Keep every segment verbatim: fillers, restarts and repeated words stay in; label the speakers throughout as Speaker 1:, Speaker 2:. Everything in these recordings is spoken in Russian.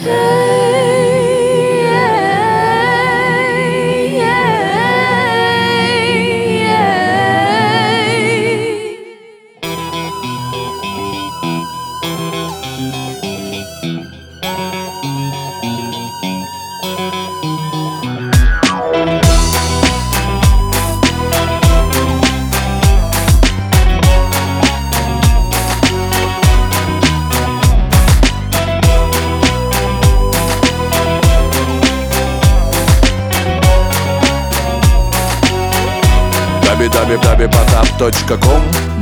Speaker 1: www.потап точка ком.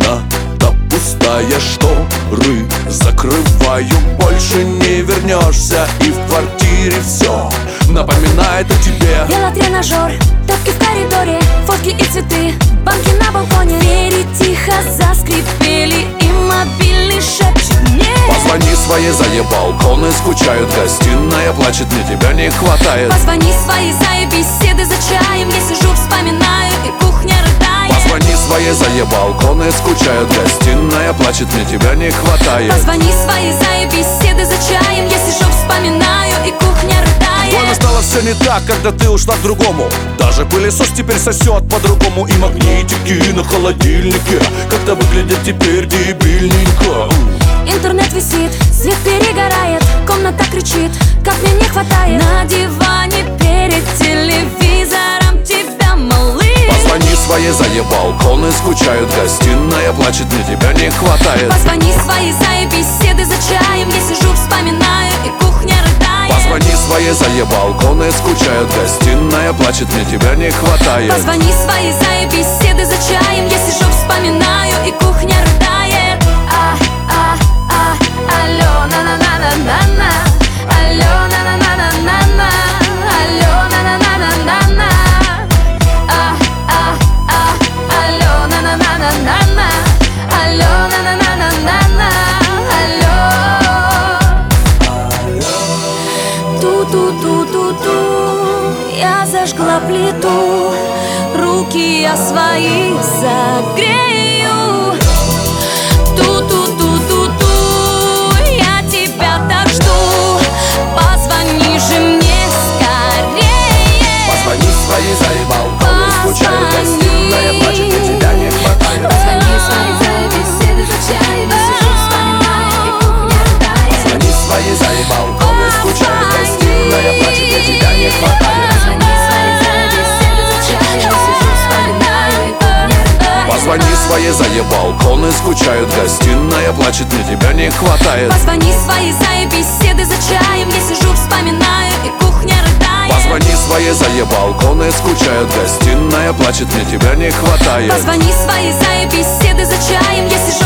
Speaker 1: Надо пустая шторы закрываю, больше не вернешься, и в квартире все напоминает о тебе.
Speaker 2: Велотренажер, тапки в коридоре, фотки и цветы, банки на балконе. Двери тихо заскрипели, и мобильный шепчет мне:
Speaker 1: позвони своей, заебал, коны скучают, гостиная плачет, мне тебя не хватает.
Speaker 2: Позвони своей, за беседы за чаем, я сижу, вспоминаю, и кухня рыдает.
Speaker 1: Позвони своей, заебал, коны скучают, гостиная плачет, мне тебя не хватает.
Speaker 2: Позвони своей, за беседы за чаем, я сижу, вспоминаю, и кухня рыдает.
Speaker 1: Больно стало все не так, когда ты ушла к другому. Даже пылесос теперь сосет по-другому, и магнитики на холодильнике как-то выглядят теперь дебильненько.
Speaker 2: Интернет висит, свет перегорает, комната кричит, как мне не хватает. На диване перед телевизором тебя, малыш.
Speaker 1: Позвони своей, заебал, коны скучают, гостиная плачет, мне тебя не хватает.
Speaker 2: Позвони своей, за беседы за чаем, я сижу, вспоминаю, и кухня рыдает.
Speaker 1: Позвони своей, заебал, коны скучают, гостиная плачет, мне тебя не хватает.
Speaker 2: Позвони своей, за беседы за чаем, я сижу, вспоминаю, и кухня рыдает. А, а, а, алло, на-на-на-на-на-на. Алло, на-на-на-на-на-на. Алло, на-на-на-на-на-на. А, а, а, алло, на-на-на-на-на-на. Алло, на-на-на-на-на-на. Алло. Ту-ту-ту-ту-ту. Я зажгла плиту, руки я свои согрею. Ту-ту-ту-ту-ту. Я тебя так жду, позвони же мне скорее.
Speaker 1: Позвони своей, заебал, коны скучают, гостиная плачет, мне тебя не хватает.
Speaker 2: Позвони своей, за беседы за чаем, я сижу, вспоминаю, и кухня рыдает.
Speaker 1: Позвони своей, заебал, коны скучают, гостиная плачет, мне тебя не хватает.
Speaker 2: Позвони своей, за беседы за чаем, я сижу, вспоминаю, и кухня рыдает.
Speaker 1: Позвони своей, заебал, коны скучают, гостиная плачет, мне тебя не хватает.
Speaker 2: Позвони своей, за беседы за чаем, я сижу, вспоминаю, и кухня рыдает.
Speaker 1: Позвони своей, заебал, коны скучают, гостиная плачет, мне тебя не хватает.
Speaker 2: Позвони своей, за беседы за чаем, я сижу,